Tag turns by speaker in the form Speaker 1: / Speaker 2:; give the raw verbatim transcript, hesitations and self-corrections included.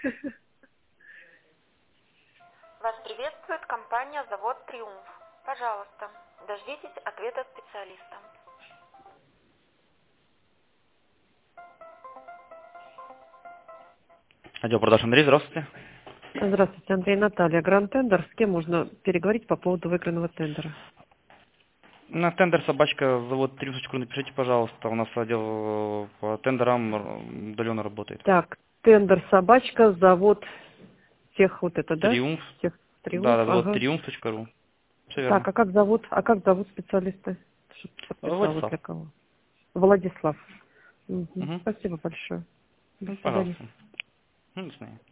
Speaker 1: Вас приветствует компания «Завод Триумф». Пожалуйста, дождитесь ответа специалиста.
Speaker 2: Отдел продаж Андрей, здравствуйте.
Speaker 3: Здравствуйте, Андрей, Наталья. Гранд Тендер. С кем можно переговорить по поводу выигранного тендера?
Speaker 2: На тендер собачка завод Триумф, напишите, пожалуйста. У нас отдел по тендерам удаленно работает.
Speaker 3: Так, тендер собачка, завод тех вот это, да?
Speaker 2: Триумф.
Speaker 3: Тех Триумф,
Speaker 2: Да, да, завод
Speaker 3: ага.
Speaker 2: триумф точка ру. Все
Speaker 3: Так,
Speaker 2: верно.
Speaker 3: а как зовут? А как зовут специалиста? Чтоб подписала
Speaker 2: Владислав.
Speaker 3: для кого? Владислав. Угу.
Speaker 2: Угу.
Speaker 3: Спасибо большое. До
Speaker 2: Ну,
Speaker 3: свидания.
Speaker 2: пожалуйста. Ну, до свидания.